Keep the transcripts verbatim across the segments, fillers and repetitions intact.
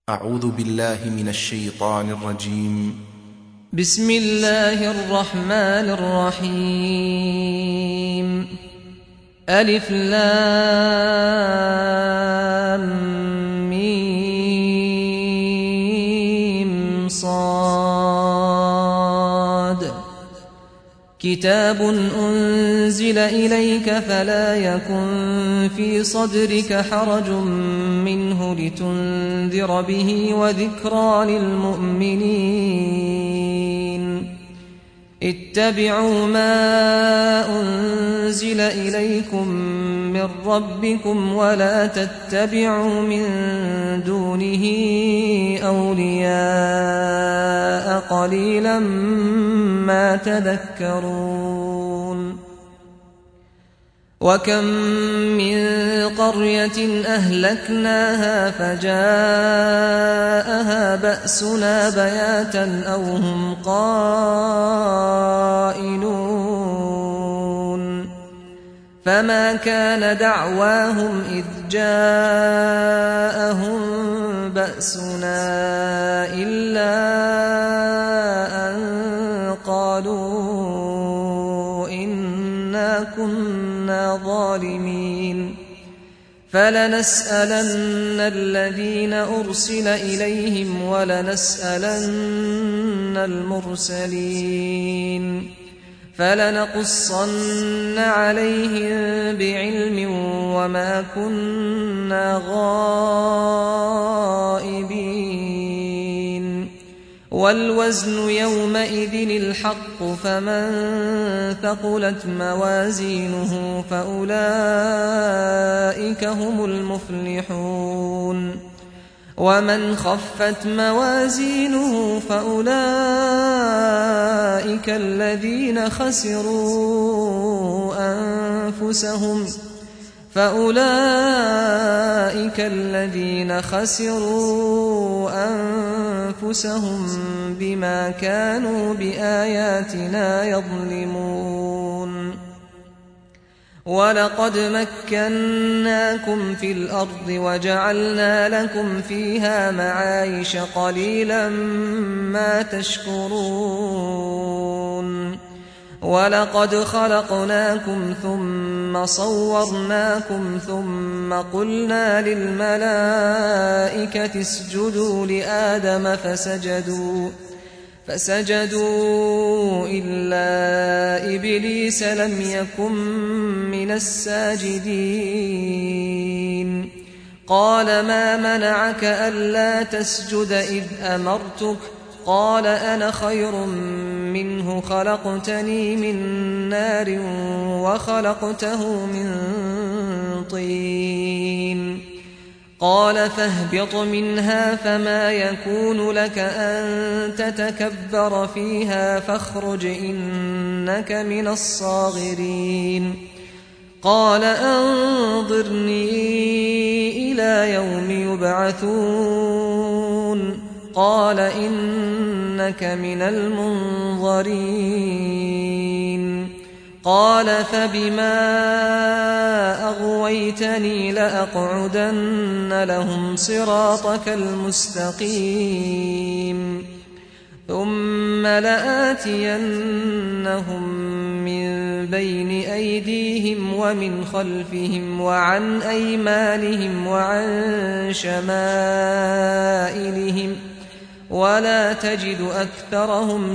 أعوذ بالله من الشيطان الرجيم. بسم الله الرحمن الرحيم. ألف لام ميم صاد. كتاب أنزل إليك فلا يكن في صدرك حرج منه لتنذر به وذكرى للمؤمنين. اتبعوا ما أنزل إليكم من ربكم ولا تتبعوا من دونه أولياء قليلا ما تذكرون. وكم من قرية أهلكناها فجاءها بأسنا بياتا أو هم قائلون. فما كان دعواهم إذ جاءهم بأسنا إلا أن قالوا إنا كنا ظالمين. فلنسألن الذين أرسل إليهم ولنسألن المرسلين. فلنقصن عليهم بعلم وما كنا غائبين. والوزن يومئذ الحق فمن ثقلت موازينه فأولئك هم المفلحون. ومن خفت موازينه فأولئك الذين خسروا أنفسهم فأولئك الذين خسروا أنفسهم بما كانوا بآياتنا يظلمون. ولقد مكناكم في الأرض وجعلنا لكم فيها معايش قليلا ما تشكرون. ولقد خلقناكم ثم صورناكم ثم قلنا للملائكة اسجدوا لآدم فسجدوا فسجدوا إلا إبليس لم يكن من الساجدين. قال ما منعك ألا تسجد إذ أمرتك؟ قال أنا خير منه خلقتني من نار وخلقته من طين. قال فاهبط منها فما يكون لك أن تتكبر فيها فاخرج إنك من الصاغرين. قال أنظرني إلى يوم يبعثون. قال إنك من المنظرين. قال فبما أغويتني لأقعدن لهم صراطك المستقيم ثم لآتينهم من بين أيديهم ومن خلفهم وعن أيمانهم وعن شمائلهم ولا تجد أكثرهم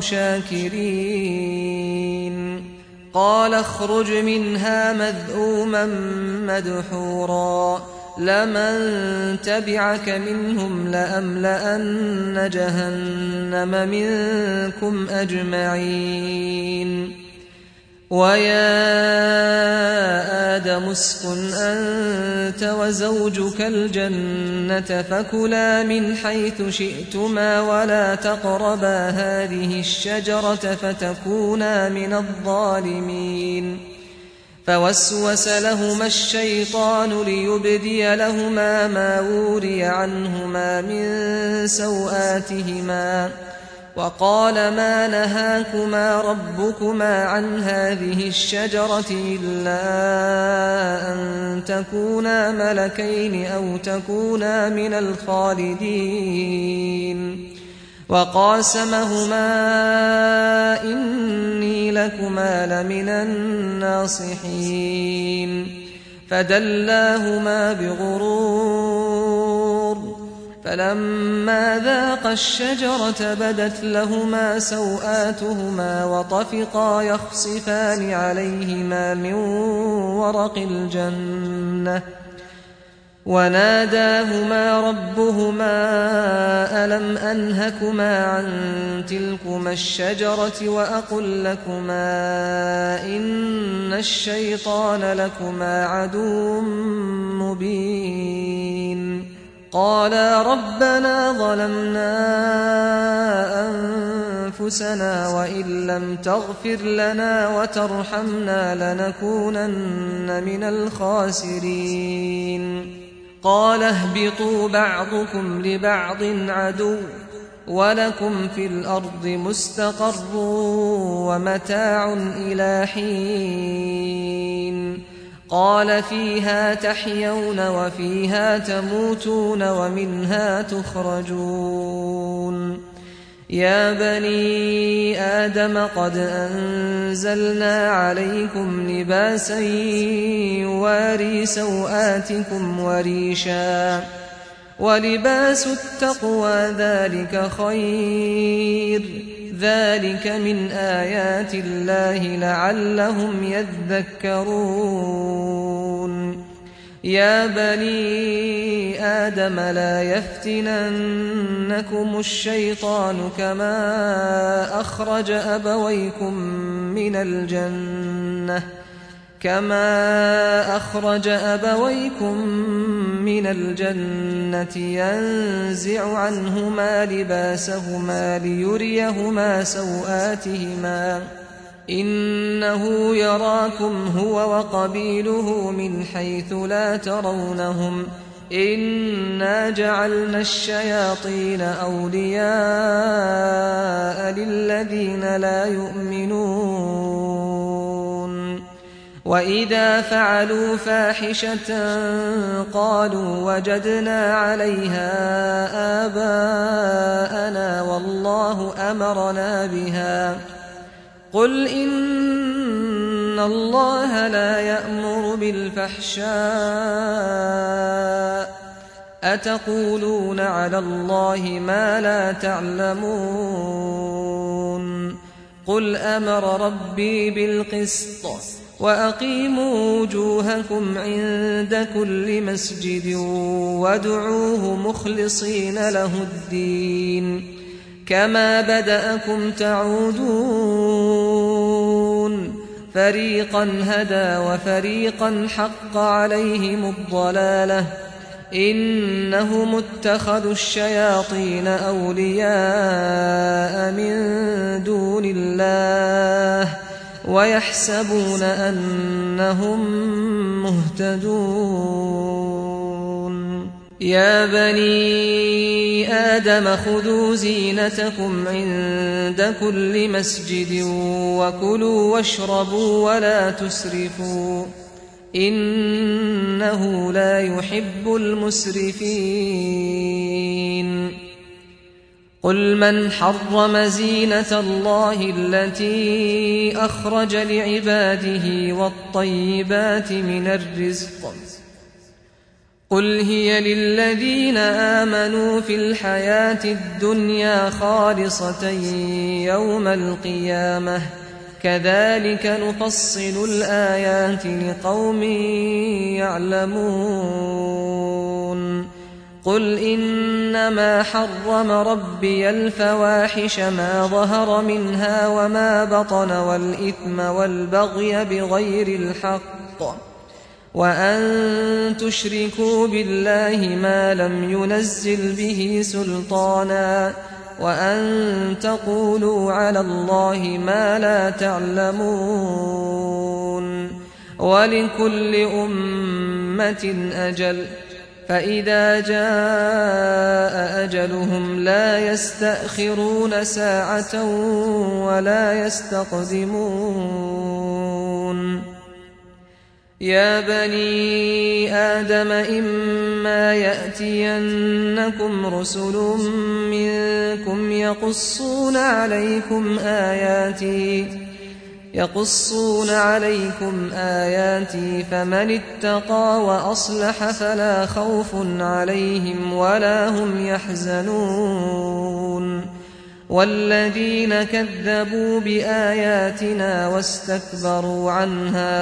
شاكرين. قال اخرج منها مذءوما مدحورا لمن تبعك منهم لأملأن جهنم منكم أجمعين. ويا آدم اسكن أنت وزوجك الجنة فكلا من حيث شئتما ولا تقربا هذه الشجرة فتكونا من الظالمين. فوسوس لهما الشيطان ليبدي لهما ما وري عنهما من سوآتهما وقال ما نهاكما ربكما عن هذه الشجرة إلا أن تكونا ملكين أو تكونا من الخالدين وقاسمهما إني لكما لمن الناصحين فدلاهما بغرور فلما ذاقا الشجرة بدت لهما سوآتهما وطفقا يخصفان عليهما من ورق الجنة وناداهما ربهما ألم أنهكما عن تلكما الشجرة وأقل لكما إن الشيطان لكما عدو مبين قالا ربنا ظلمنا أنفسنا وإن لم تغفر لنا وترحمنا لنكونن من الخاسرين قال اهبطوا بعضكم لبعض عدو ولكم في الأرض مستقر ومتاع إلى حين قال فيها تحيون وفيها تموتون ومنها تخرجون يا بني آدم قد أنزلنا عليكم لباسا يواري سوآتكم وريشا ولباس التقوى ذلك خير ذلك من آيات الله لعلهم يذكرون يا بني آدم لا يفتننكم الشيطان كما أخرج أبويكم من الجنة كما أخرج أبويكم من الجنة ينزع عنهما لباسهما ليريهما سوآتهما إنه يراكم هو وقبيله من حيث لا ترونهم إنا جعلنا الشياطين أولياء للذين لا يؤمنون وإذا فعلوا فاحشة قالوا وجدنا عليها آباءنا والله أمرنا بها قل إن الله لا يأمر بالفحشاء أتقولون على الله ما لا تعلمون قل أمر ربي بالقسط وأقيموا وجوهكم عند كل مسجد وادعوه مخلصين له الدين كما بدأكم تعودون فريقا هدى وفريقا حق عليهم الضلالة إنهم اتخذوا الشياطين أولياء من دون الله ويحسبون أنهم مهتدون يا بني آدم خذوا زينتكم عند كل مسجد وكلوا واشربوا ولا تسرفوا إنه لا يحب المسرفين قل من حرم زينة الله التي أخرج لعباده والطيبات من الرزق قل هي للذين آمنوا في الحياة الدنيا خالصة يوم القيامة كذلك نفصل الآيات لقوم يعلمون قل إنما حرم ربي الفواحش ما ظهر منها وما بطن والإثم والبغي بغير الحق وأن تشركوا بالله ما لم ينزل به سلطانا وأن تقولوا على الله ما لا تعلمون ولكل أمة أجل فإذا جاء أجلهم لا يستأخرون ساعة ولا يستقدمون يا بني آدم إما يأتينكم رسل منكم يقصون عليكم آياتي يقصون عليكم آياتي فمن اتقى وأصلح فلا خوف عليهم ولا هم يحزنون والذين كذبوا بآياتنا واستكبروا عنها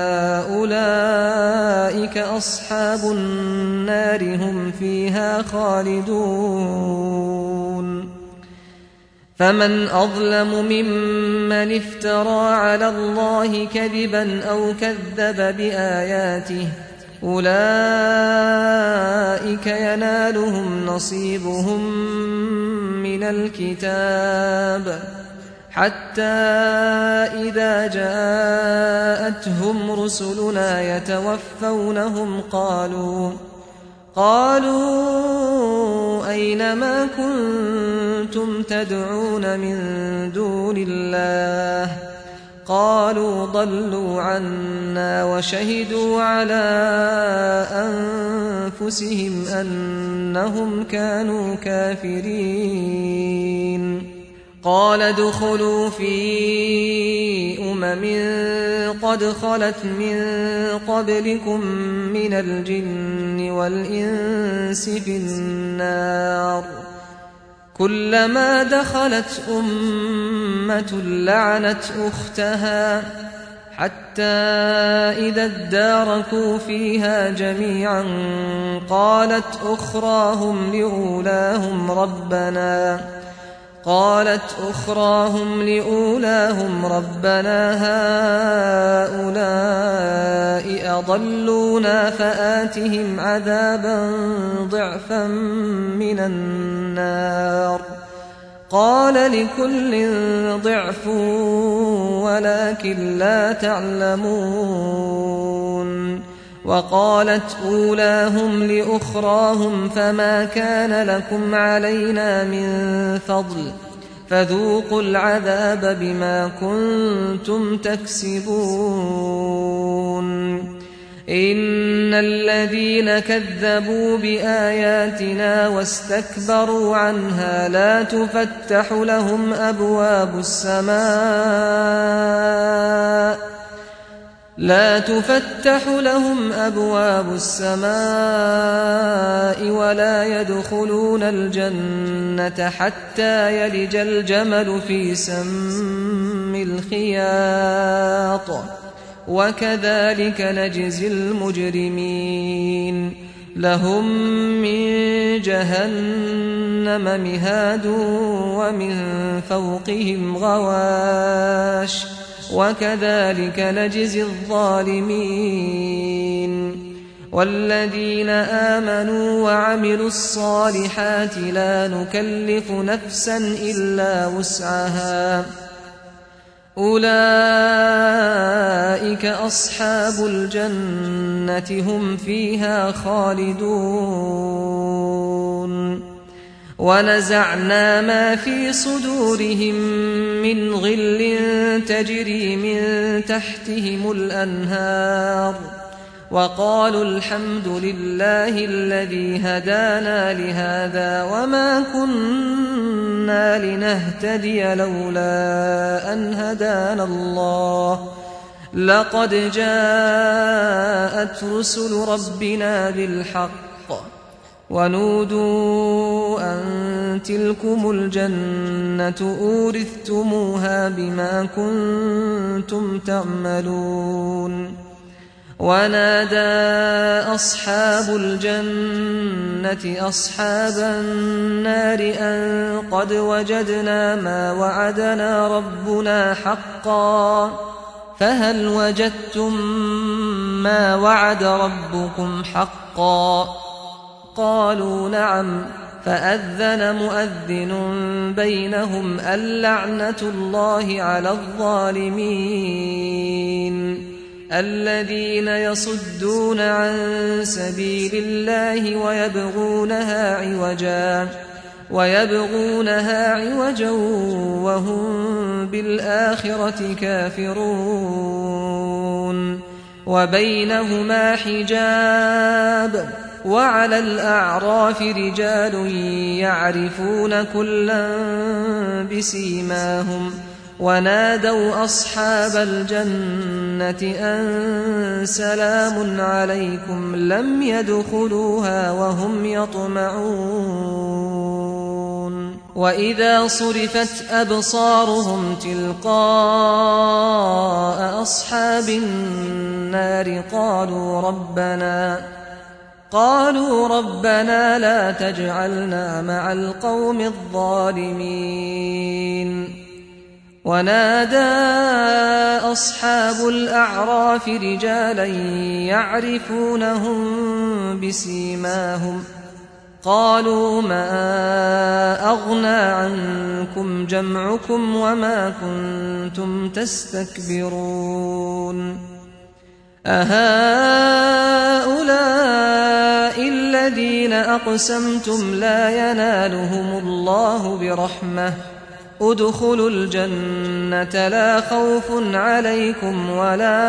أولئك أصحاب النار هم فيها خالدون فمن أظلم ممن افترى على الله كذبا أو كذب بآياته أولئك ينالهم نصيبهم من الكتاب حتى إذا جاءتهم رسلنا يتوفونهم قالوا قالوا أين ما كنتم تدعون من دون الله قالوا ضلوا عنا وشهدوا على أنفسهم أنهم كانوا كافرين قال ادخلوا في أمم قد خلت من قبلكم من الجن والإنس في النار كلما دخلت أمة لعنت أختها حتى إذا اداركوا فيها جميعا قالت أخراهم لأولاهم ربنا قالت أخراهم لأولاهم ربنا هؤلاء أضلونا فآتهم عذابا ضعفا من النار قال لكل ضعف ولكن لا تعلمون وقالت أولاهم لأخراهم فما كان لكم علينا من فضل فذوقوا العذاب بما كنتم تكسبون إن الذين كذبوا بآياتنا واستكبروا عنها لا تفتح لهم أبواب السماء لا تفتح لهم أبواب السماء ولا يدخلون الجنة حتى يلج الجمل في سم الخياط وكذلك نجزي المجرمين لهم من جهنم مهاد ومن فوقهم غواش وكذلك نجزي الظالمين والذين آمنوا وعملوا الصالحات لا نكلف نفسا إلا وسعها أولئك أصحاب الجنة هم فيها خالدون ونزعنا ما في صدورهم من غل تجري من تحتهم الأنهار وقالوا الحمد لله الذي هدانا لهذا وما كنا لنهتدي لولا أن هدانا الله لقد جاءت رسل ربنا بالحق ونودوا أن تلكم الجنة أورثتموها بما كنتم تعملون ونادى أصحاب الجنة أصحاب النار أن قد وجدنا ما وعدنا ربنا حقا فهل وجدتم ما وعد ربكم حقا قالوا نعم فأذن مؤذن بينهم اللعنة الله على الظالمين الذين يصدون عن سبيل الله ويبغونها عوجا ويبغونها عوجا وهم بالآخرة كافرون وبينهما حجاب وعلى الأعراف رجال يعرفون كلا بسيماهم ونادوا أصحاب الجنة أن سلام عليكم لم يدخلوها وهم يطمعون وإذا صرفت أبصارهم تلقاء أصحاب النار قالوا ربنا قالوا ربنا لا تجعلنا مع القوم الظالمين ونادى أصحاب الأعراف رجالا يعرفونهم بسيماهم قالوا ما أغنى عنكم جمعكم وما كنتم تستكبرون أهؤلاء الذين أقسمتم لا ينالهم الله برحمة ادخلوا الجنة لا خوف عليكم ولا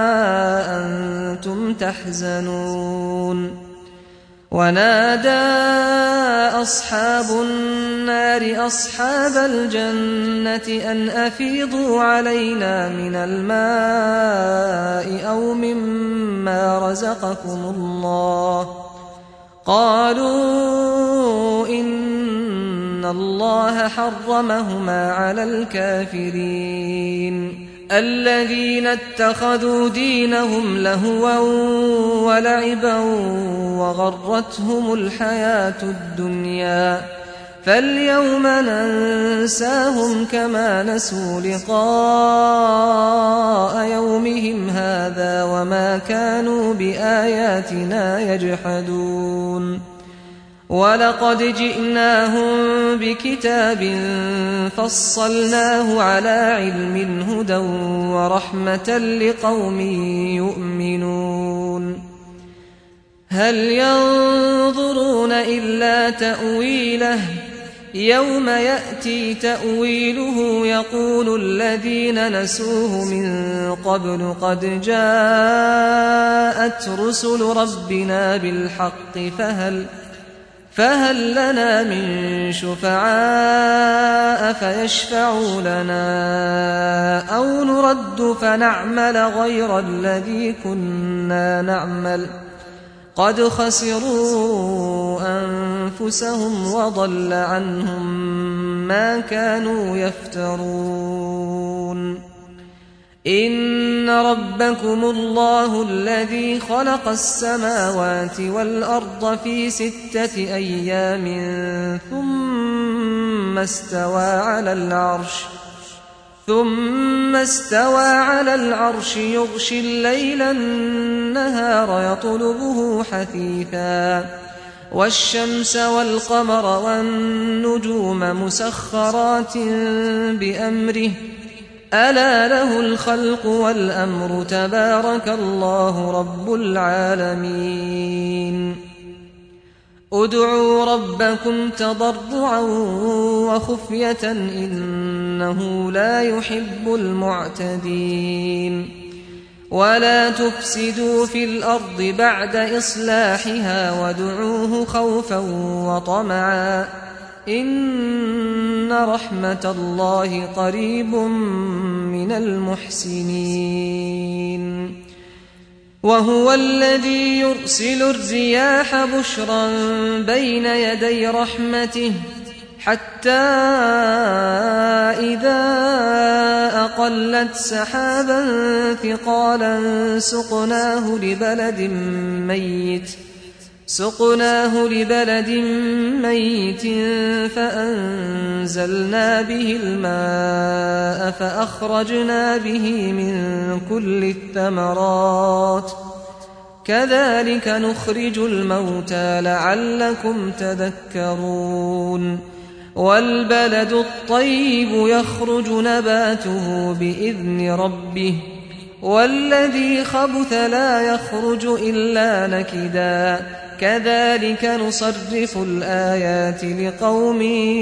أنتم تحزنون ونادى أصحاب النار أصحاب الجنة أن أفيضوا علينا من الماء أو مما رزقكم الله قالوا إن الله حرمهما على الكافرين الذين اتخذوا دينهم لهوا ولعبا وغرتهم الحياة الدنيا فاليوم ننساهم كما نسوا لقاء يومهم هذا وما كانوا بآياتنا يجحدون ولقد جئناهم بكتاب فصلناه على علم هدى ورحمة لقوم يؤمنون هل ينظرون إلا تأويله يوم يأتي تأويله يقول الذين نسوه من قبل قد جاءت رسل ربنا بالحق فهل فهل لنا من شفعاء فيشفعوا لنا أو نرد فنعمل غير الذي كنا نعمل قد خسروا أنفسهم وضل عنهم ما كانوا يفترون إن ربكم الله الذي خلق السماوات والأرض في ستة أيام ثم استوى على العرش ثم استوى على العرش يغشي الليل النهار يطلبه حثيثا والشمس والقمر والنجوم مسخرات بأمره ألا له الخلق والأمر تبارك الله رب العالمين ادعوا ربكم تضرعا وخفية إنه لا يحب المعتدين ولا تفسدوا في الأرض بعد إصلاحها وادعوه خوفا وطمعا إن رحمة الله قريب من المحسنين وهو الذي يرسل الرياح بشرا بين يدي رحمته حتى إذا أقلت سحابا ثقالا سقناه لبلد ميت سقناه لبلد ميت فأنزلنا به الماء فأخرجنا به من كل الثمرات كذلك نخرج الموتى لعلكم تذكرون والبلد الطيب يخرج نباته بإذن ربه والذي خبث لا يخرج إلا نكدا كذلك نصرف الآيات لقوم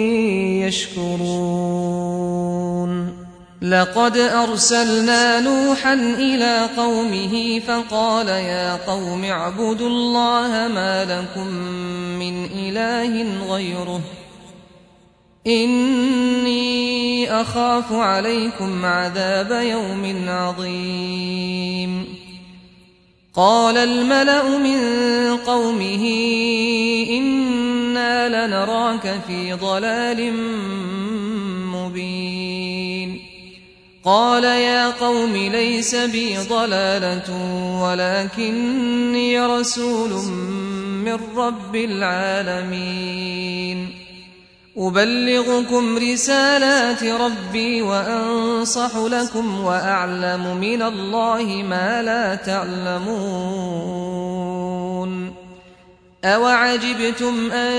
يشكرون لقد أرسلنا نوحا إلى قومه فقال يا قوم اعبدوا الله ما لكم من إله غيره إني أخاف عليكم عذاب يوم عظيم قال الملأ من قومه إنا لنراك في ضلال مبين قال يا قوم ليس بي ضلالة ولكني رسول من رب العالمين أبلغكم رسالات ربي وأنصح لكم وأعلم من الله ما لا تعلمون أوعجبتم أن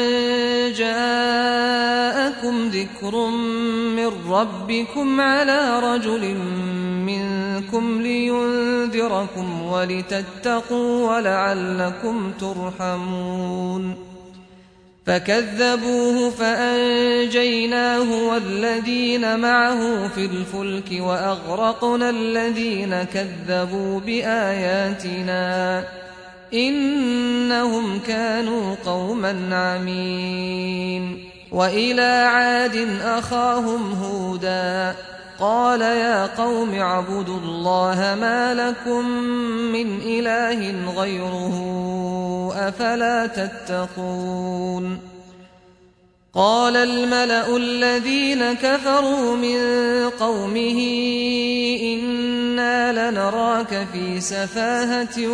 جاءكم ذكر من ربكم على رجل منكم لينذركم ولتتقوا ولعلكم ترحمون فكذبوه فأنجيناه والذين معه في الفلك وأغرقنا الذين كذبوا بآياتنا إنهم كانوا قوما عمين وإلى عاد أخاهم هودا قال يا قوم اعبدوا الله ما لكم من إله غيره أفلا تتقون قال الملأ الذين كفروا من قومه إنا لنراك في سفاهة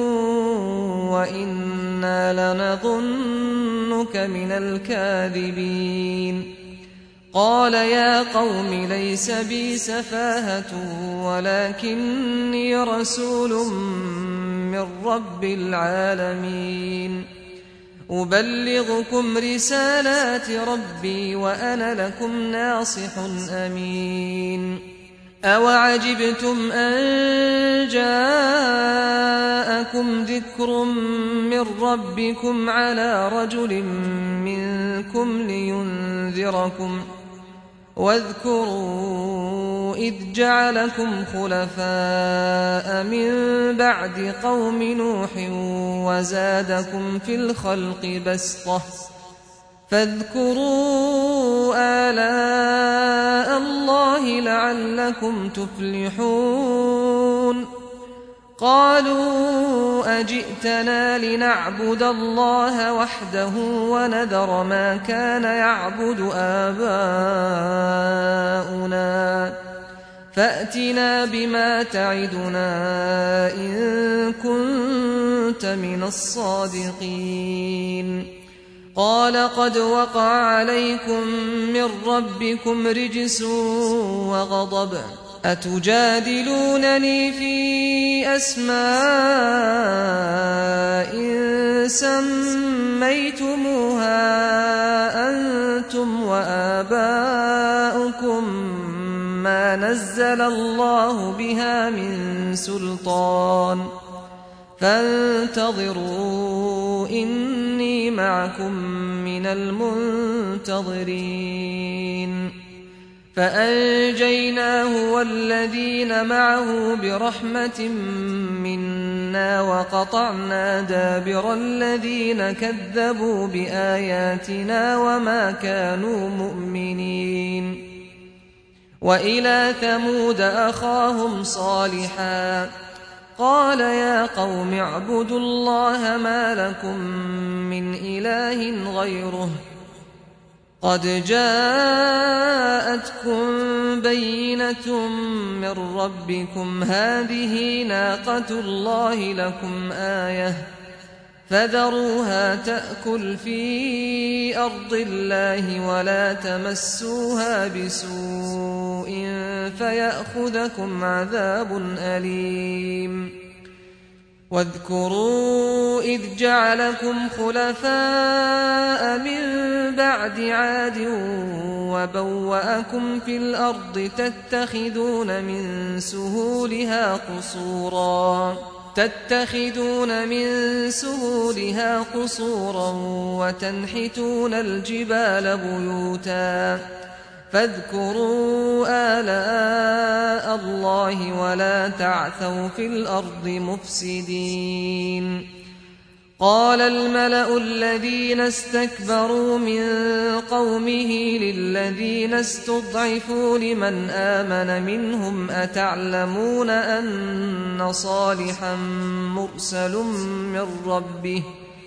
وإنا لنظنك من الكاذبين قال يا قوم ليس بي سفاهة ولكني رسول من رب العالمين أبلغكم رسالات ربي وأنا لكم ناصح أمين أوعجبتم أن جاءكم ذكر من ربكم على رجل منكم لينذركم واذكروا إذ جعلكم خلفاء من بعد قوم نوح وزادكم في الخلق بسطة فاذكروا آلاء الله لعلكم تفلحون قالوا أجئتنا لنعبد الله وحده ونذر ما كان يعبد آباؤنا فأتنا بما تعدنا إن كنت من الصادقين قال قد وقع عليكم من ربكم رجس وغضب أتجادلونني في أسماء سميتموها أنتم وآباؤكم ما نزل الله بها من سلطان فانتظروا إني معكم من المنتظرين فأنجيناه والذين معه برحمة منا وقطعنا دابر الذين كذبوا بآياتنا وما كانوا مؤمنين وإلى ثمود أخاهم صالحا قال يا قوم اعبدوا الله ما لكم من إله غيره قد جاءتكم بينة من ربكم هذه ناقة الله لكم آية فذروها تأكل في أرض الله ولا تمسوها بسوء فيأخذكم عذاب أليم واذكروا إذ جعلكم خلفاء من بعد عاد وبوأكم في الأرض تتخذون من سهولها قصورا تتخذون من سهولها قصورا وتنحتون الجبال بيوتا فاذكروا آلاء الله ولا تعثوا في الأرض مفسدين. قال الملأ الذين استكبروا من قومه للذين استضعفوا لمن آمن منهم أتعلمون أن صالحا مرسل من ربه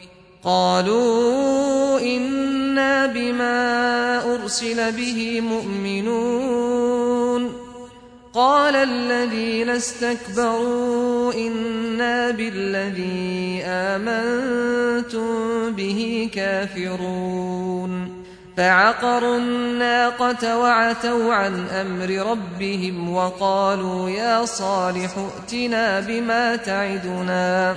قالوا إنا بما أرسل به مؤمنون. قال الذين استكبروا إنا بالذي آمنتم به كافرون. فعقروا الناقة وعتوا عن أمر ربهم وقالوا يا صالح ائتنا بما تعدنا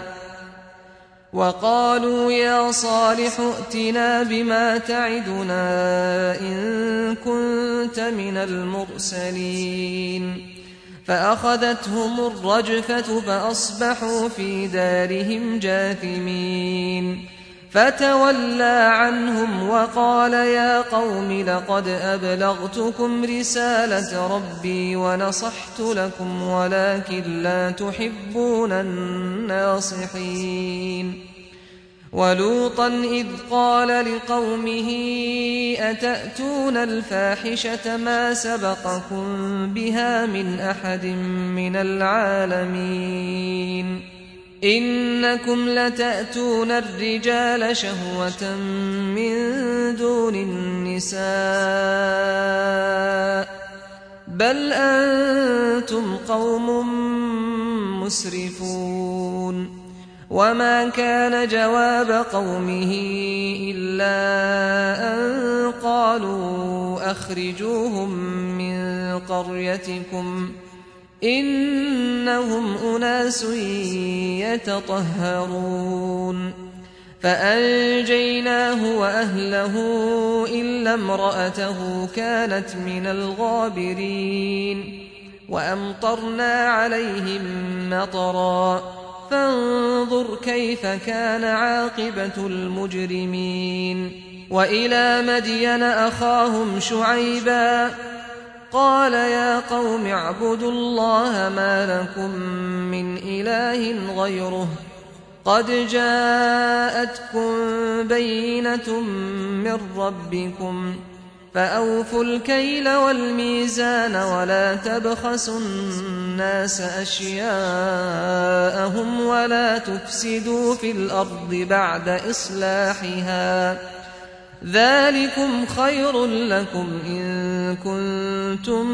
وقالوا يا صالح ائتنا بما تعدنا إن كنت من المرسلين. فأخذتهم الرجفة فأصبحوا في دارهم جاثمين. فتولى عنهم وقال يا قوم لقد أبلغتكم رسالة ربي ونصحت لكم ولكن لا تحبون الناصحين. ولوطا إذ قال لقومه أتأتون الفاحشة ما سبقكم بها من أحد من العالمين إنكم لتأتون الرجال شهوة من دون النساء بل أنتم قوم مسرفون. وما كان جواب قومه إلا أن قالوا أخرجوهم من قريتكم إنهم أناس يتطهرون. فأنجيناه وأهله إلا امرأته كانت من الغابرين. وأمطرنا عليهم مطرا فانظر كيف كان عاقبة المجرمين. وإلى مدين أخاهم شعيبا قال يا قوم اعبدوا الله ما لكم من إله غيره قد جاءتكم بينة من ربكم فأوفوا الكيل والميزان ولا تبخسوا الناس أشياءهم ولا تفسدوا في الأرض بعد إصلاحها ذلكم خير لكم إن كنتم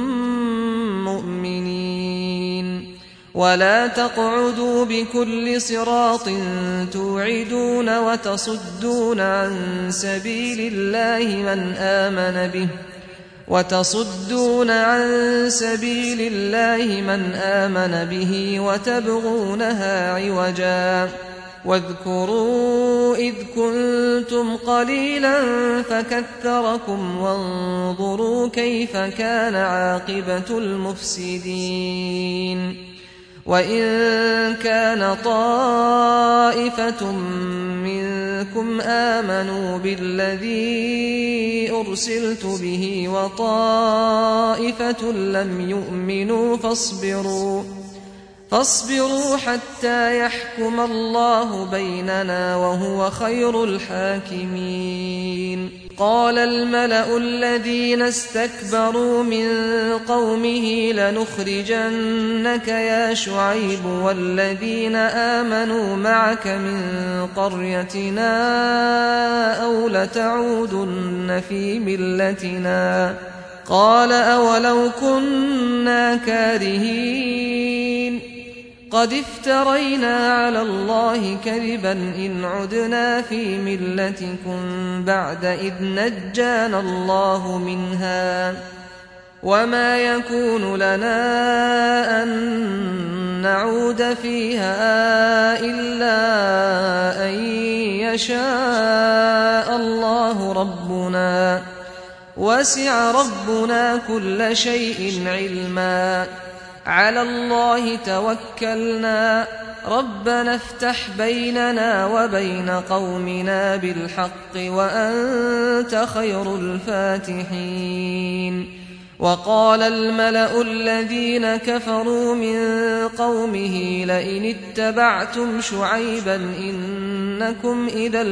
مؤمنين. ولا تقعدوا بكل صراط توعدون وتصدون عن سبيل الله من آمن به وتصدون عن سبيل الله من آمن به وتبغونها عوجا. واذكروا إذ كنتم قليلا فكثركم وانظروا كيف كان عاقبة المفسدين. وإن كان طائفة منكم آمنوا بالذي أرسلت به وطائفة لم يؤمنوا فاصبروا فاصبروا حتى يحكم الله بيننا وهو خير الحاكمين. قال الملأ الذين استكبروا من قومه لنخرجنك يا شعيب والذين آمنوا معك من قريتنا أو لتعودن في ملتنا. قال أولو كنا كارهين قد افترينا على الله كذبا إن عدنا في ملتكم بعد إذ نجانا الله منها وما يكون لنا أن نعود فيها إلا أن يشاء الله ربنا وسع ربنا كل شيء علما على الله توكلنا ربنا افتح بيننا وبين قومنا بالحق وأنت خير الفاتحين. وقال الملأ الذين كفروا من قومه لئن اتبعتم شعيبا إنكم إذا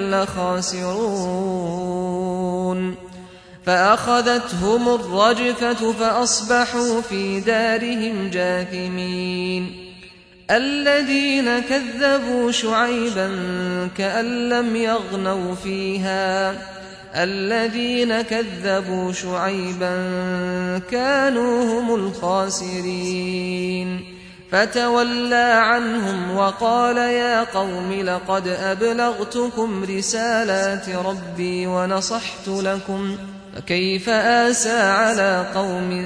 لخاسرون فأخذتهم الرجفة فأصبحوا في دارهم جاثمين. الذين كذبوا شعيبا كأن لم يغنوا فيها الذين كذبوا شعيبا كانوا هم الخاسرين فتولى عنهم وقال يا قوم لقد أبلغتكم رسالات ربي ونصحت لكم فكيف آسى على قوم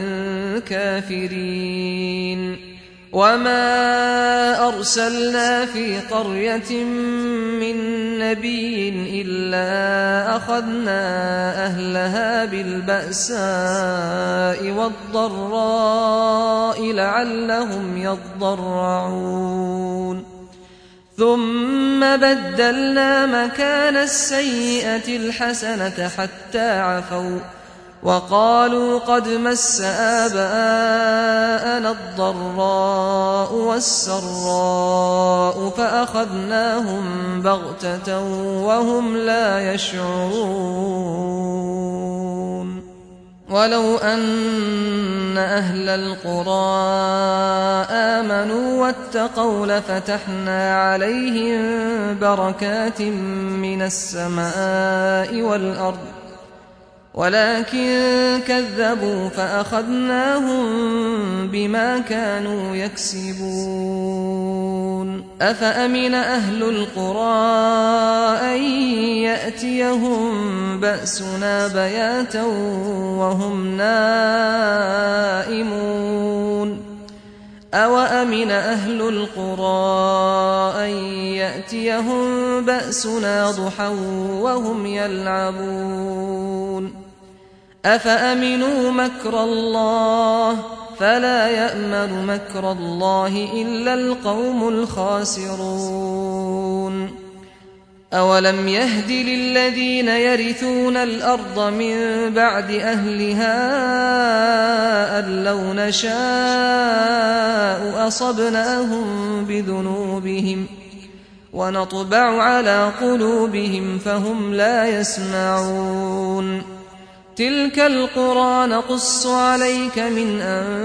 كافرين. وما أرسلنا في قرية من نبي إلا أخذنا أهلها بالبأساء والضراء لعلهم يضرعون ثم بدلنا مكان السيئة الحسنة حتى عفوا وقالوا قد مس آباءنا الضراء والسراء فأخذناهم بغتة وهم لا يشعرون. ولو أن أهل القرى آمنوا واتقوا لفتحنا عليهم بركات من السماء والأرض ولكن كذبوا فأخذناهم بما كانوا يكسبون. أفأمن أهل القرى أن يأتيهم بأسنا بياتا وهم نائمون أوأمن أهل القرى أن يأتيهم بأسنا ضحى وهم يلعبون أفأمنوا مكر الله فلا يأمن مكر الله إلا القوم الخاسرون. أولم يهد للذين يرثون الأرض من بعد أهلها أن لو نشاء أصبناهم بذنوبهم ونطبع على قلوبهم فهم لا يسمعون. تلك القرى نقص عليك من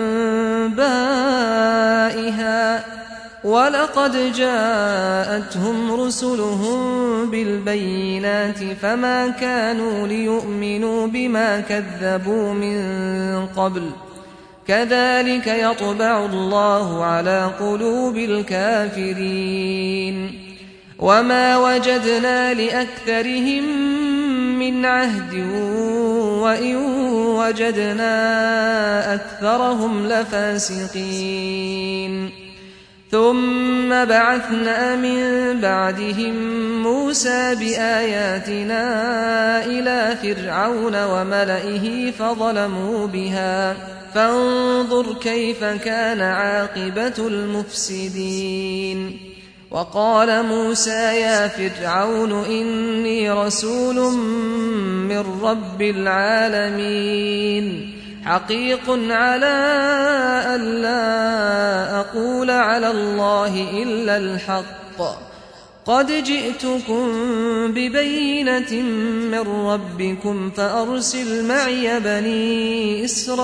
أنبائها ولقد جاءتهم رسلهم بالبينات فما كانوا ليؤمنوا بما كذبوا من قبل كذلك يطبع الله على قلوب الكافرين. وما وجدنا لأكثرهم من عهد وإن وجدنا أكثرهم لفاسقين. ثم بعثنا من بعدهم موسى بآياتنا إلى فرعون وملئه فظلموا بها فانظر كيف كان عاقبة المفسدين. وقال موسى يا فرعون إني رسول من رب العالمين حقيق على أن لا أقول على الله إلا الحق قد جئتكم ببينة من ربكم فأرسل معي بني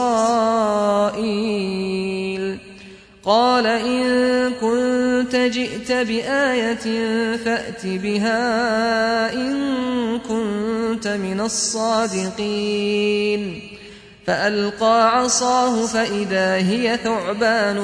إسرائيل. قال إن كنت جئت بآية فأت بها إن كنت من الصادقين. فألقى عصاه فإذا هي ثعبان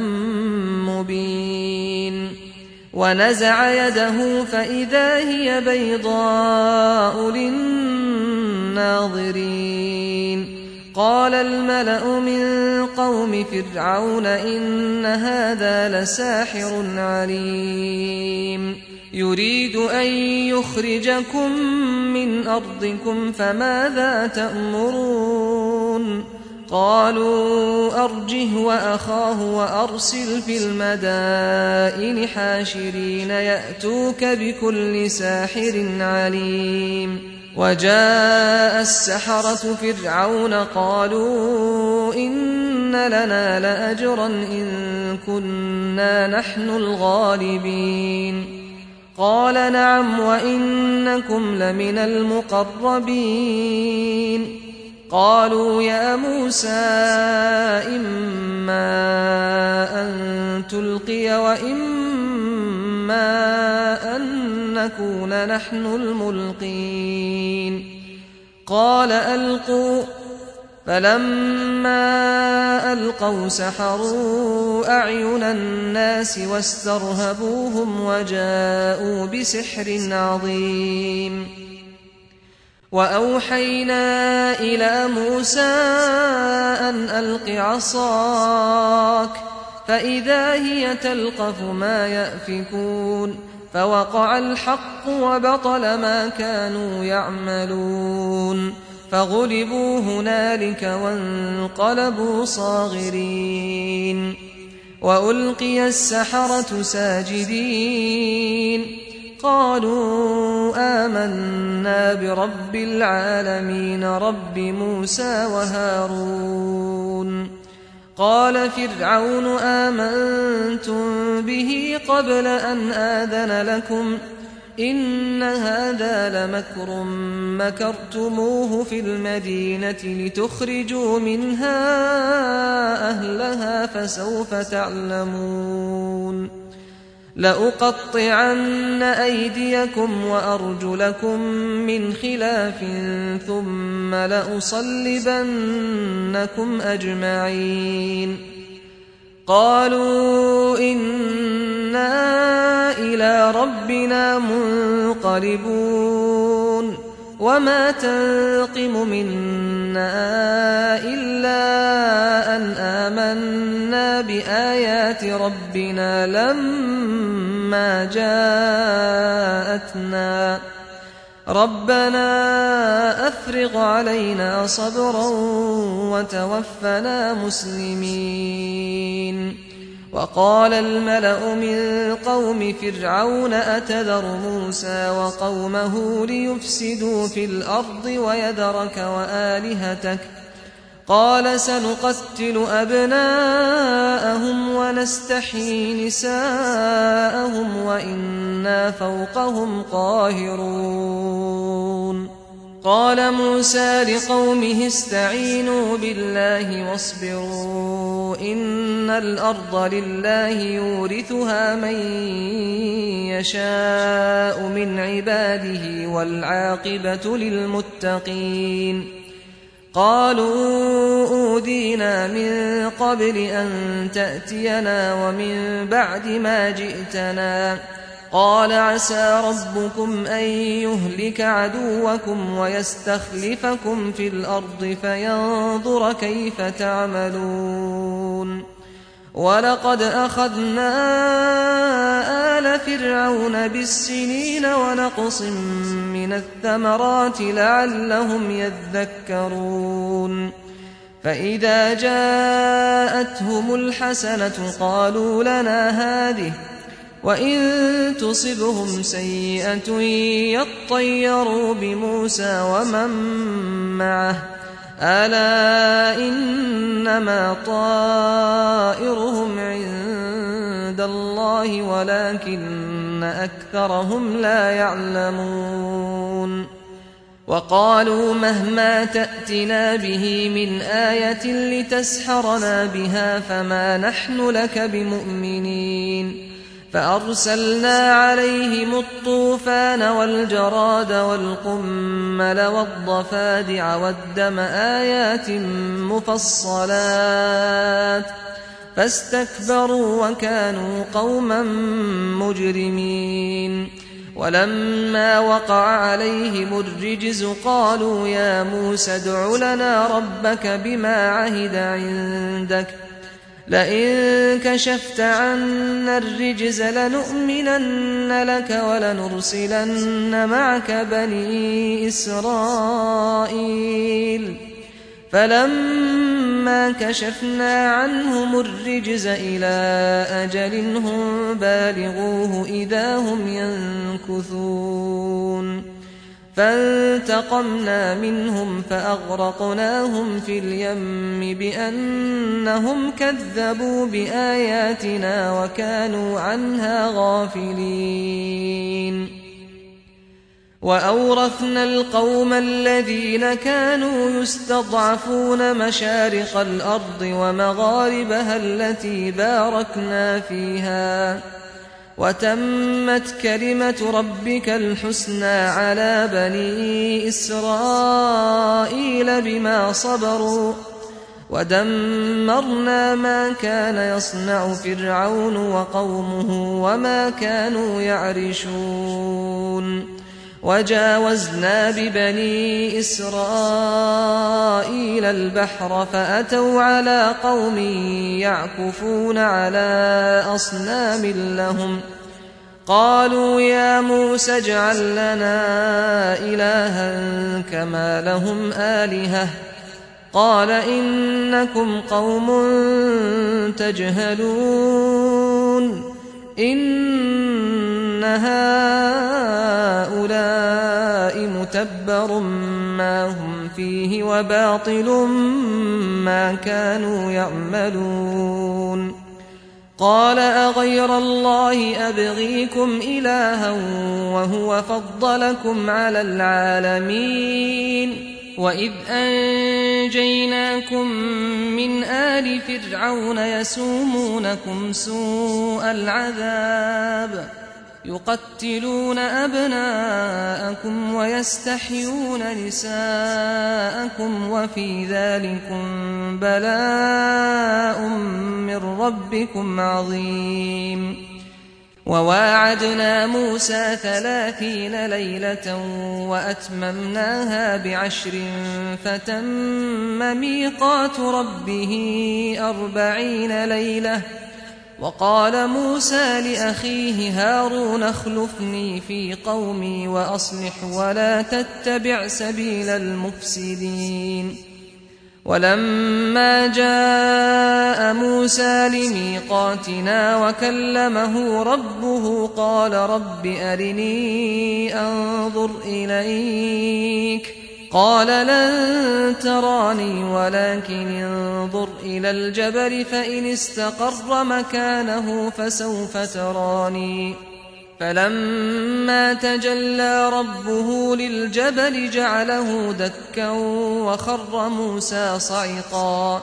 مبين ونزع يده فإذا هي بيضاء للناظرين قال الملأ من قوم فرعون إن هذا لساحر عليم يريد أن يخرجكم من أرضكم فماذا تأمرون قالوا أرجه وأخاه وأرسل في المدائن حاشرين يأتوك بكل ساحر عليم وجاء السحرة فرعون قالوا إن لنا لأجرا إن كنا نحن الغالبين قال نعم وإنكم لمن المقربين قالوا يا موسى إما أن تلقي وإما أن نكون نحن الملقين قال ألقوا فلما ألقوا سحروا أعين الناس واسترهبوهم وجاءوا بسحر عظيم وأوحينا إلى موسى أن ألق عصاك فإذا هي تلقف ما يأفكون فوقع الحق وبطل ما كانوا يعملون فغلبوا هنالك وانقلبوا صاغرين وألقي السحرة ساجدين قالوا آمنا برب العالمين رب موسى وهارون قال فرعون آمنتم به قبل أن آذن لكم إن هذا لمكر مكرتموه في المدينة لتخرجوا منها أهلها فسوف تعلمون لأقطعن أيديكم وأرجلكم من خلاف ثم لأصلبنكم أجمعين قالوا إنا إلى ربنا منقلبون وما تنقم منا إلا أن آمنا بآيات ربنا لما جاءتنا ربنا أفرغ علينا صبرا وتوفنا مسلمين وقال الملأ من قوم فرعون أتذر موسى وقومه ليفسدوا في الأرض ويذرك وآلهتك قال سنقتل أبناءهم ونستحيي نساءهم وإنا فوقهم قاهرون قال موسى لقومه استعينوا بالله واصبروا إن الأرض لله يورثها من يشاء من عباده والعاقبة للمتقين قالوا أوذينا من قبل أن تأتينا ومن بعد ما جئتنا قال عسى ربكم أن يهلك عدوكم ويستخلفكم في الأرض فينظر كيف تعملون ولقد أخذنا آل فرعون بالسنين ونقص من الثمرات لعلهم يذكرون فإذا جاءتهم الحسنة قالوا لنا هذه وإن تصبهم سيئة يطيروا بموسى ومن معه ألا إنما طائرهم عند الله ولكن أكثرهم لا يعلمون وقالوا مهما تأتنا به من آية لتسحرنا بها فما نحن لك بمؤمنين فأرسلنا عليهم الطوفان والجراد والقمل والضفادع والدم آيات مفصلات فاستكبروا وكانوا قوما مجرمين ولما وقع عليهم الرجز قالوا يا موسى ادع لنا ربك بما عهد عندك لئن كشفت عنا الرجز لنؤمنن لك ولنرسلن معك بني إسرائيل فلما كشفنا عنهم الرجز إلى أجل هم بالغوه إذا هم ينكثون فانتقمنا منهم فأغرقناهم في اليم بأنهم كذبوا بآياتنا وكانوا عنها غافلين وأورثنا القوم الذين كانوا يستضعفون مشارق الأرض ومغاربها التي باركنا فيها وتمت كلمة ربك الحسنى على بني إسرائيل بما صبروا ودمرنا ما كان يصنع فرعون وقومه وما كانوا يعرشون وجاوزنا ببني إسرائيل البحر فأتوا على قوم يعكفون على أصنام لهم قالوا يا موسى اجعل لنا إلها كما لهم آلهة قال إنكم قوم تجهلون إن هؤلاء متبر ما هم فيه وباطل ما كانوا يعملون قال أغير الله أبغيكم إلها وهو فضلكم على العالمين وإذ أنجيناكم من آل فرعون يسومونكم سوء العذاب يقتلون أبناءكم ويستحيون نساءكم وفي ذلكم بلاء من ربكم عظيم وواعدنا موسى ثلاثين ليلة وأتممناها بعشر فتم ميقات ربه أربعين ليلة وقال موسى لأخيه هارون اخلفني في قومي وأصلح ولا تتبع سبيل المفسدين ولما جاء موسى لميقاتنا وكلمه ربه قال رب أرني أنظر إليك قال لن تراني ولكن انظر إلى الجبل فإن استقر مكانه فسوف تراني فلما تجلى ربه للجبل جعله دكا وخر موسى صعقا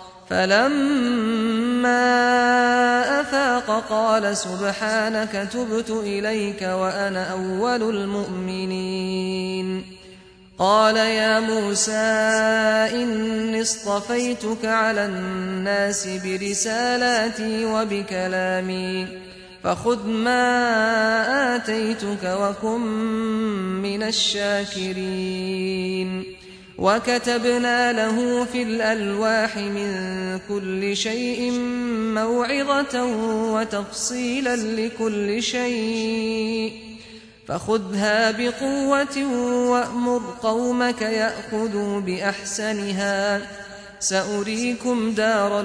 فلما أفاق قال سبحانك تبت إليك وأنا أول المؤمنين قال يا موسى إني اصطفيتك على الناس برسالاتي وبكلامي فخذ ما آتيتك وكن من الشاكرين وكتبنا له في الألواح من كل شيء موعظة وتفصيلا لكل شيء فخذها بقوة وأمر قومك يأخذوا بأحسنها سأريكم دار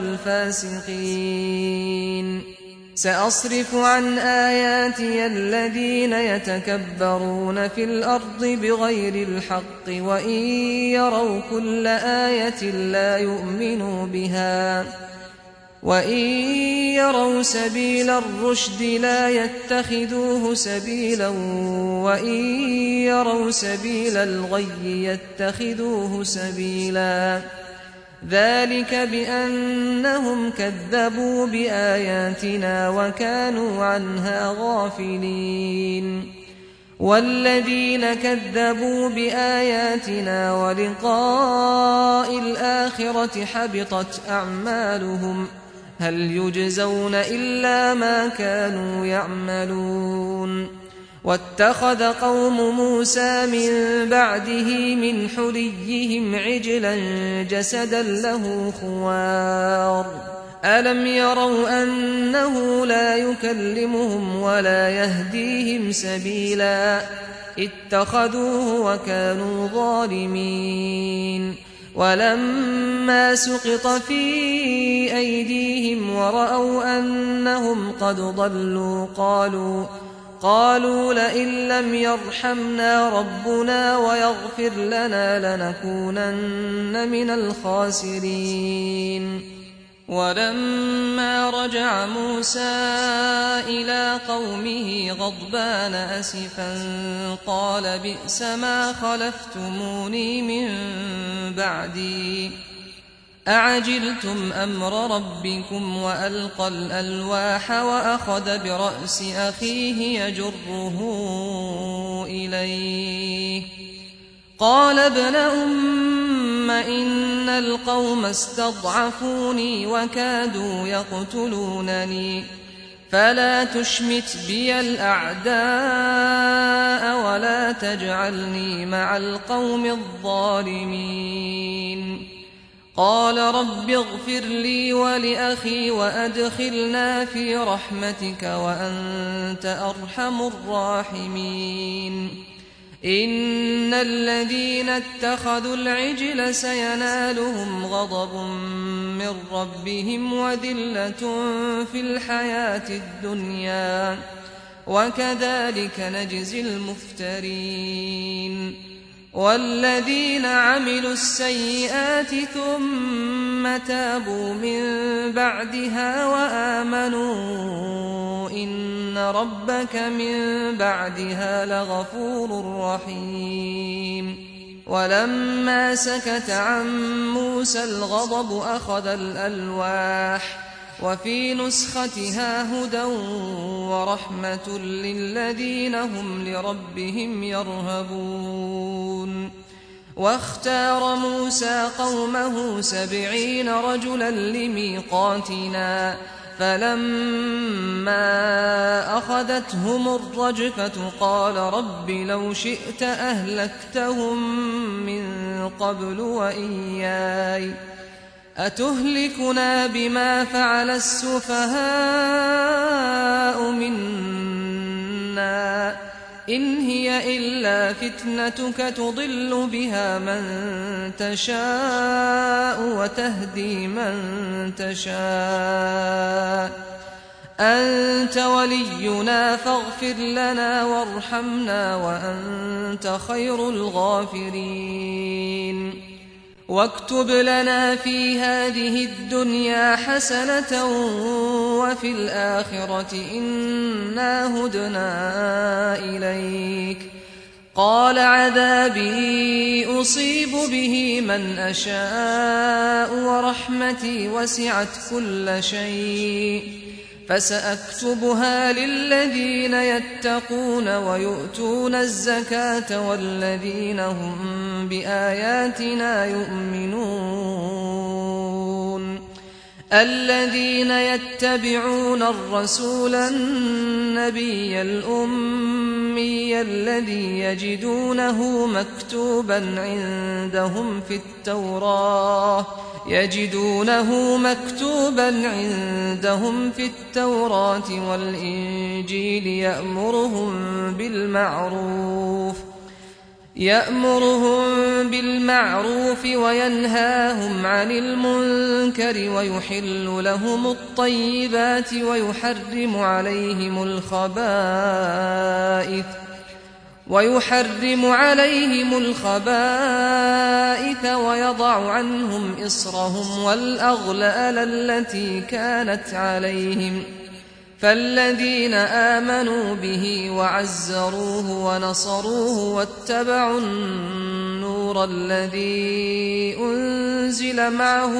الفاسقين سأصرف عن آياتي الذين يتكبرون في الأرض بغير الحق وإن يروا كل آية لا يؤمنوا بها وإن يروا سبيل الرشد لا يتخذوه سبيلا وإن يروا سبيل الغي يتخذوه سبيلا ذلك بأنهم كذبوا بآياتنا وكانوا عنها غافلين والذين كذبوا بآياتنا ولقاء الآخرة حبطت أعمالهم هل يجزون إلا ما كانوا يعملون واتخذ قوم موسى من بعده من حليهم عجلا جسدا له خوار ألم يروا أنه لا يكلمهم ولا يهديهم سبيلا اتخذوه وكانوا ظالمين ولما سقط في أيديهم ورأوا أنهم قد ضلوا قالوا قالوا لئن لم يرحمنا ربنا ويغفر لنا لنكونن من الخاسرين ولما رجع موسى إلى قومه غضبان أسفا قال بئس ما خلفتموني من بعدي أعجلتم أمر ربكم وألقى الألواح وأخذ برأس أخيه يجره إليه قال ابن أم إن القوم استضعفوني وكادوا يقتلونني فلا تشمت بي الأعداء ولا تجعلني مع القوم الظالمين قال رب اغفر لي ولأخي وأدخلنا في رحمتك وأنت أرحم الراحمين إن الذين اتخذوا العجل سينالهم غضب من ربهم وذلة في الحياة الدنيا وكذلك نجزي المفترين والذين عملوا السيئات ثم تابوا من بعدها وآمنوا إن ربك من بعدها لغفور رحيم ولما سكت عن موسى الغضب أخذ الألواح وفي نسختها هدى ورحمة للذين هم لربهم يرهبون واختار موسى قومه سبعين رجلا لميقاتنا فلما أخذتهم الرجفة قال رب لو شئت أهلكتهم من قبل وإياي أتهلكنا بما فعل السفهاء منا إن هي إلا فتنتك تضل بها من تشاء وتهدي من تشاء أنت ولينا فاغفر لنا وارحمنا وأنت خير الغافرين واكتب لنا في هذه الدنيا حسنة وفي الآخرة إنا هدنا إليك قال عذابي أصيب به من أشاء ورحمتي وسعت كل شيء فسأكتبها للذين يتقون ويؤتون الزكاة والذين هم بآياتنا يؤمنون الذين يتبعون الرسول النبي الأمي الذي يجدونه مكتوبا عندهم في التوراة يجدونه مكتوبا عندهم في التوراة والإنجيل يأمرهم بالمعروف يأمرهم بالمعروف وينهاهم عن المنكر ويحل لهم الطيبات ويحرم عليهم الخبائث ويحرم عليهم الخبائث ويضع عنهم إصرهم والأغلال التي كانت عليهم فالذين آمنوا به وعزروه ونصروه واتبعوا النور الذي أنزل معه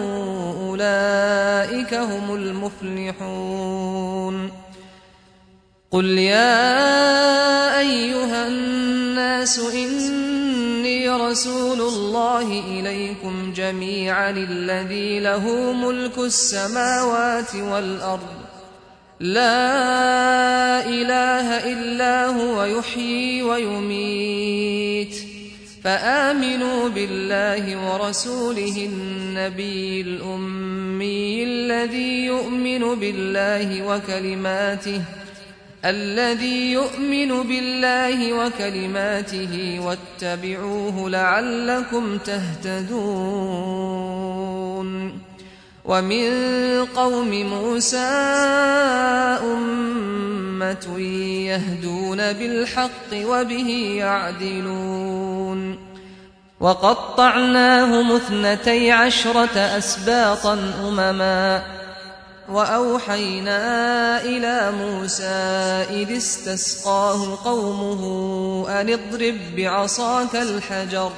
أولئك هم المفلحون قل يا أيها الناس إني رسول الله إليكم جميعا الذي له ملك السماوات والأرض لا إله إلا هو يحيي ويميت فآمنوا بالله ورسوله النبي الأمي الذي يؤمن بالله وكلماته الذي يؤمن بالله وكلماته واتبعوه لعلكم تهتدون. ومن قوم موسى أمة يهدون بالحق وبه يعدلون. وقطعناهم اثنتي عشرة أسباطا أمما وأوحينا إلى موسى إذ استسقاه قومه أن اضرب بعصاك الحجر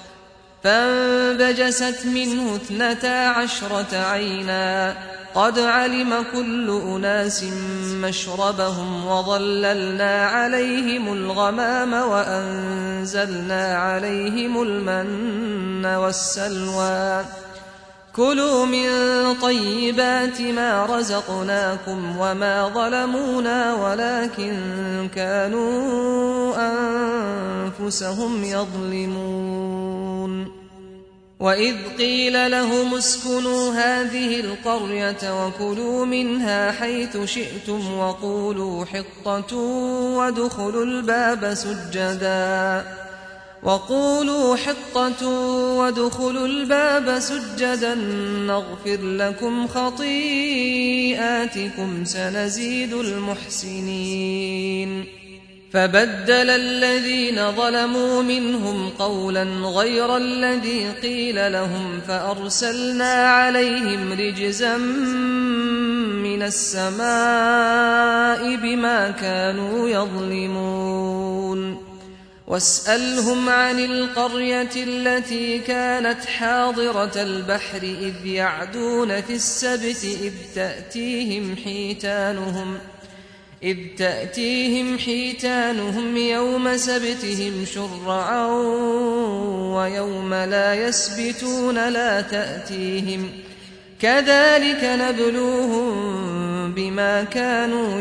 فانبجست منه اثنتا عشرة عينا قد علم كل أناس مشربهم وظللنا عليهم الغمام وأنزلنا عليهم المن والسلوى كلوا من طيبات ما رزقناكم وما ظلمونا ولكن كانوا أنفسهم يظلمون. وإذ قيل لهم اسكنوا هذه القرية وكلوا منها حيث شئتم وقولوا حطة وادخلوا الباب سجدا وقولوا حطة وادخلوا الباب سجدا نغفر لكم خطيئاتكم سنزيد المحسنين. فبدل الذين ظلموا منهم قولا غير الذي قيل لهم فأرسلنا عليهم رجزا من السماء بما كانوا يظلمون. واسألهم عن القرية التي كانت حاضرة البحر إذ يعدون في السبت إذ تأتيهم حيتانهم إذ تأتيهم حيتانهم يوم سبتهم شرعا ويوم لا يسبتون لا تأتيهم كذلك نبلوهم بما كانوا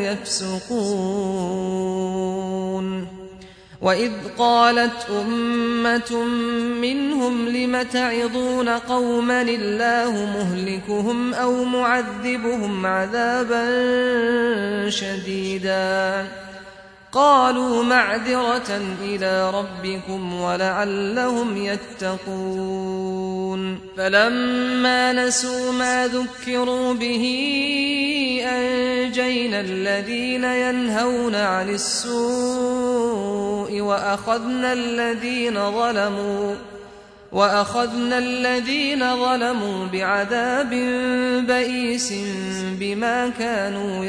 يفسقون. وإذ قالت أمة منهم لم تعظون قوما الله مهلكهم أو معذبهم عذابا شديدا قالوا معذرة إلى ربكم ولعلهم يتقون. فلما نسوا ما ذكروا به أنجينا الذين ينهون عن السوء وأخذنا الذين ظلموا وأخذنا الذين ظلموا بعذاب بئيس بما كانوا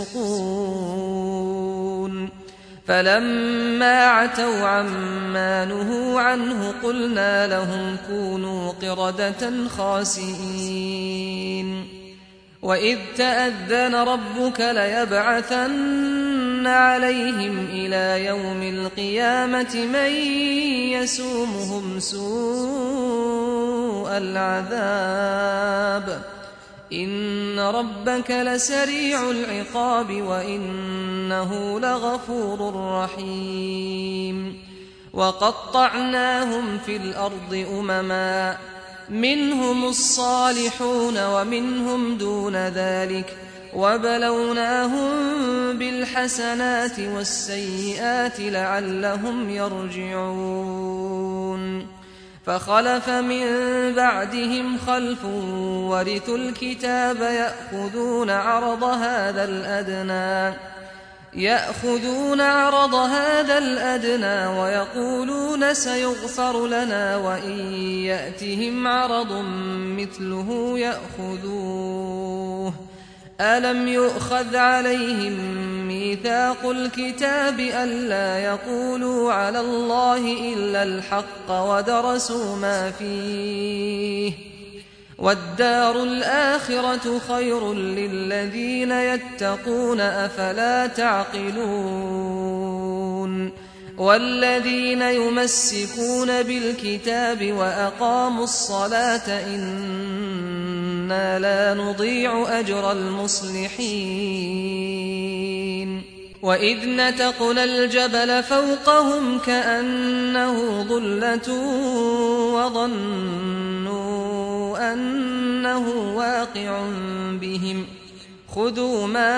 يفسقون. فلما عتوا عما نهوا عنه قلنا لهم كونوا قردة خاسئين. وإذ تأذن ربك ليبعثن عليهم إلى يوم القيامة من يسومهم سوء العذاب إن ربك لسريع العقاب وإنه لغفور رحيم. وقطعناهم في الأرض أمما منهم الصالحون ومنهم دون ذلك وبلوناهم بالحسنات والسيئات لعلهم يرجعون. فخلف من بعدهم خلف ورثوا الكتاب يأخذون عرض هذا الأدنى يأخذون عرض هذا الأدنى ويقولون سيغفر لنا وإن يأتهم عرض مثله يأخذوه. ألم يؤخذ عليهم ميثاق الكتاب ألا يقولوا على الله إلا الحق ودرسوا ما فيه والدار الآخرة خير للذين يتقون أفلا تعقلون. والذين يمسكون بالكتاب وأقاموا الصلاة إن إنا لا نضيع أجر المصلحين وإذ نتقنا الجبل فوقهم كأنه ظلة وظنوا أنه واقع بهم خذوا ما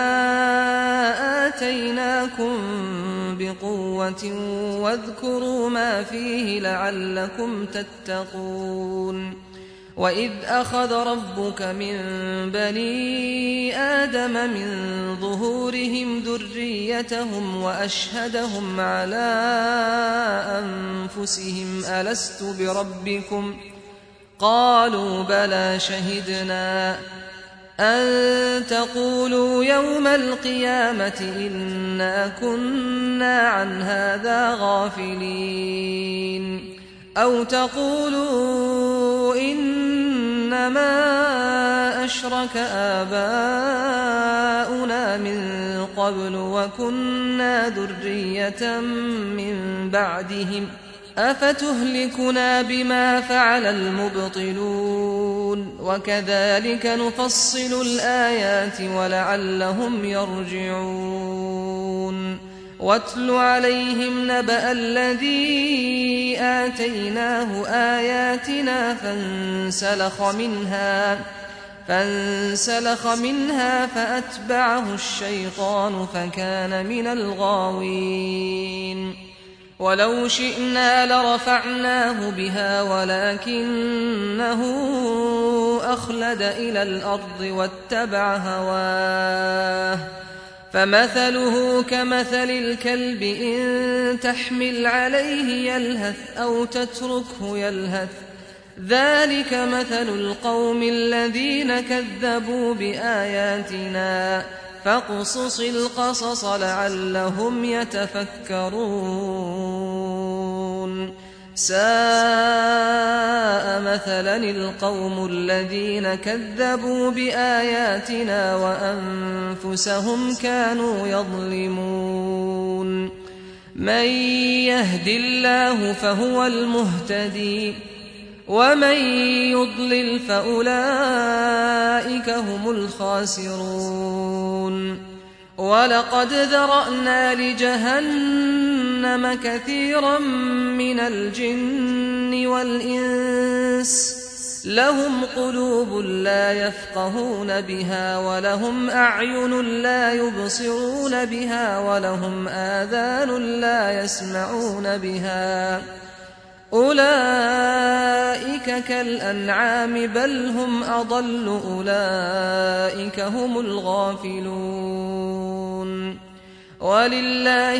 آتيناكم بقوة واذكروا ما فيه لعلكم تتقون وإذ أخذ ربك من بني آدم من ظهورهم ذريتهم وأشهدهم على أنفسهم ألست بربكم قالوا بلى شهدنا أن تقولوا يوم القيامة إنا كنا عن هذا غافلين أو تقولوا إنما أشرك آباؤنا من قبل وكنا ذرية من بعدهم أفتهلكنا بما فعل المبطلون وكذلك نفصل الآيات ولعلهم يرجعون واتل عليهم نبأ الذي آتيناه آياتنا فانسلخ منها فانسلخ منها فأتبعه الشيطان فكان من الغاوين ولو شئنا لرفعناه بها ولكنه أخلد إلى الأرض واتبع هواه فمثله كمثل الكلب إن تحمل عليه يلهث أو تتركه يلهث ذلك مثل القوم الذين كذبوا بآياتنا فاقصص القصص لعلهم يتفكرون ساء مثلا القوم الذين كذبوا بآياتنا وأنفسهم كانوا يظلمون من يهد الله فهو المهتدي ومن يضلل فأولئك هم الخاسرون ولقد ذرأنا لجهنم كثيرا من الجن والإنس لهم قلوب لا يفقهون بها ولهم أعين لا يبصرون بها ولهم آذان لا يسمعون بها أولئك كالأنعام بل هم أضل أولئك هم الغافلون ولله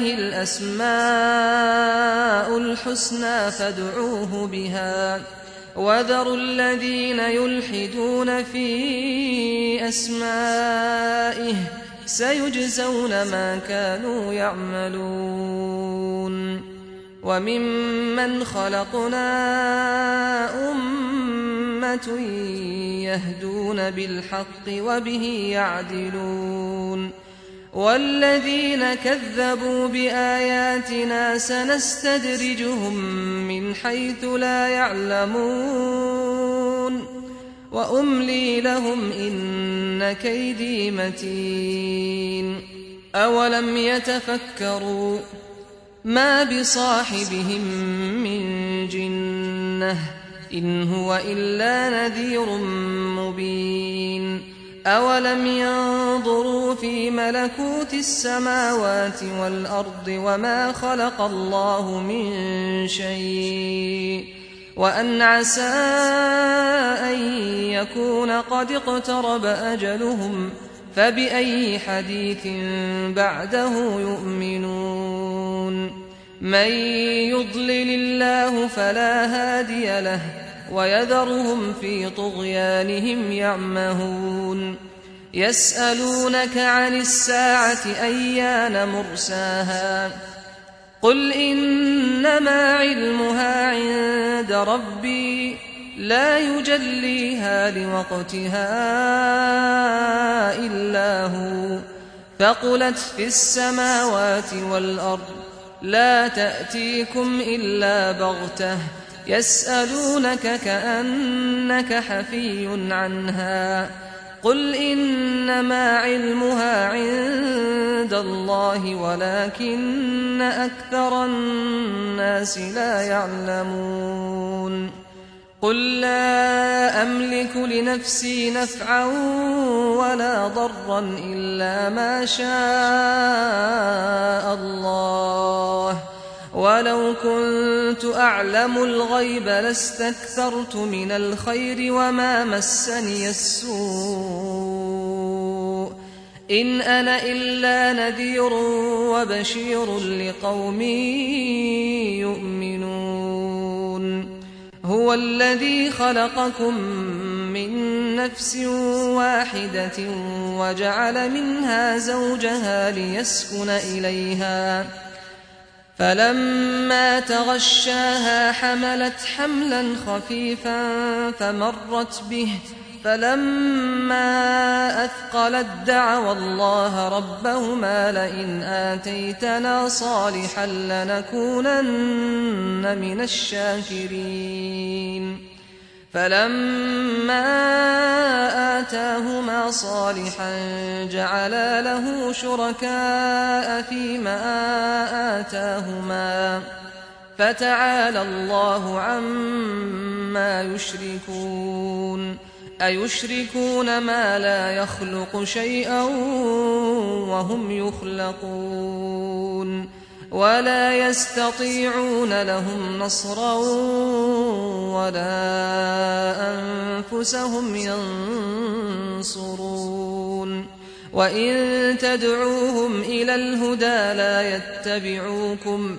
الأسماء الحسنى فادعوه بها وذروا الذين يلحدون في أسمائه سيجزون ما كانوا يعملون وممن خلقنا أمة يهدون بالحق وبه يعدلون والذين كذبوا بآياتنا سنستدرجهم من حيث لا يعلمون وأملي لهم إن كيدي متين أولم يتفكروا ما بصاحبهم من جنة إن هو إلا نذير مبين أولم ينظروا في ملكوت السماوات والأرض وما خلق الله من شيء وأن عسى أن يكون قد اقترب أجلهم فبأي حديث بعده يؤمنون من يضلل الله فلا هادي له ويذرهم في طغيانهم يعمهون يسألونك عن الساعة أيان مرساها قل إنما علمها عند ربي لا يجليها لوقتها إلا هو ثقلت في السماوات والأرض لا تأتيكم إلا بغتة يسألونك كأنك حفي عنها قل إنما علمها عند الله ولكن أكثر الناس لا يعلمون قل لا أملك لنفسي نفعا ولا ضرا إلا ما شاء الله ولو كنت أعلم الغيب لاستكثرت من الخير وما مسني السوء إن أنا إلا نذير وبشير لقوم يؤمنون هو الذي خلقكم من نفس واحدة وجعل منها زوجها ليسكن إليها فلما تغشاها حملت حملا خفيفا فمرت به فلما أثقلت دعوا الله ربهما لئن آتيتنا صالحا لنكونن من الشاكرين فلما آتاهما صالحا جعلا له شركاء فيما آتاهما فتعالى الله عما يشركون أيشركون ما لا يخلق شيئا وهم يخلقون ولا يستطيعون لهم نصرا ولا أنفسهم ينصرون وإن تدعوهم إلى الهدى لا يتبعوكم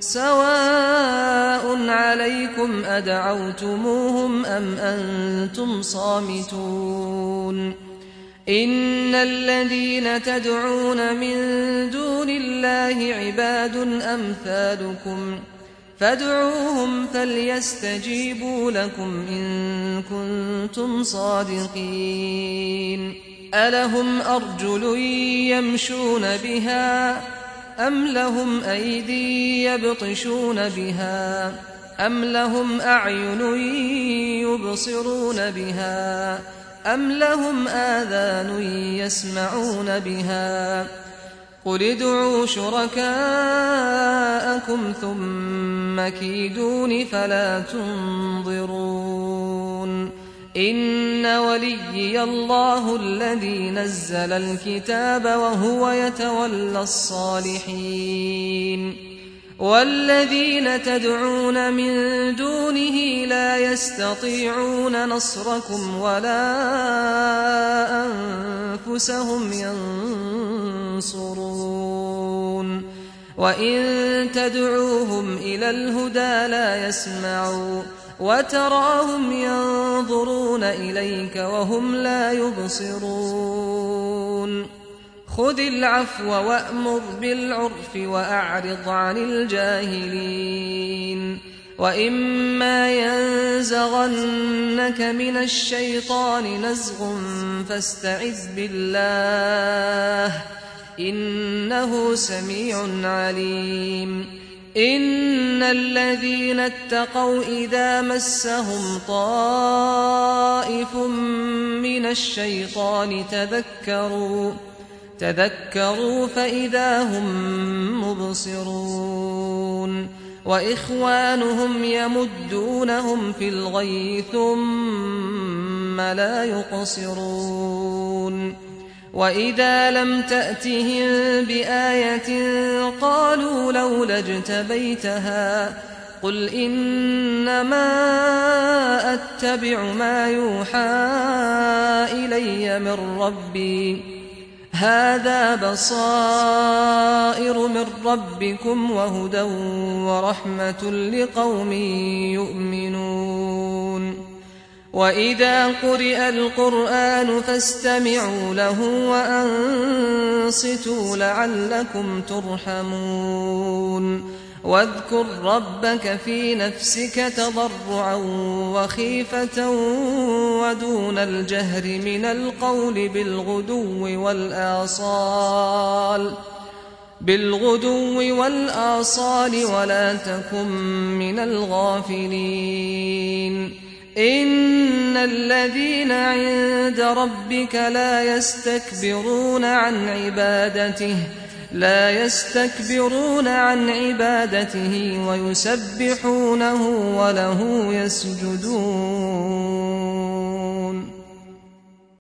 سواء عليكم أدعوتموهم أم أنتم صامتون إن الذين تدعون من دون الله عباد أمثالكم فادعوهم فليستجيبوا لكم إن كنتم صادقين ألهم أرجل يمشون بها أم لهم أيدي يبطشون بها أم لهم أعين يبصرون بها أم لهم آذان يسمعون بها قل ادعوا شركاءكم ثم كيدون فلا تنظرون إن وليي الله الذي نزل الكتاب وهو يتولى الصالحين والذين تدعون من دونه لا يستطيعون نصركم ولا أنفسهم ينصرون وإن تدعوهم إلى الهدى لا يسمعوا وتراهم ينظرون إليك وهم لا يبصرون خذ العفو وأمر بالعرف وأعرض عن الجاهلين وإما ينزغنك من الشيطان نزغ فاستعذ بالله إنه سميع عليم إن الذين اتقوا إذا مسهم طائف من الشيطان تذكروا تذكروا فإذا هم مبصرون وإخوانهم يمدونهم في الغي ثم لا يقصرون وإذا لم تأتهم بآية قالوا لولا اجتبيتها قل إنما أتبع ما يوحى إلي من ربي هذا بصائر من ربكم وهدى ورحمة لقوم يؤمنون وإذا قرئ القرآن فاستمعوا له وأنصتوا لعلكم ترحمون واذكر ربك في نفسك تضرعا وخيفة ودون الجهر من القول بالغدو والآصال بالغدو والآصال ولا تكن من الغافلين إن الذين عند ربك لا يستكبرون عن عبادته لا يستكبرون عن عبادته ويسبحونه وله يسجدون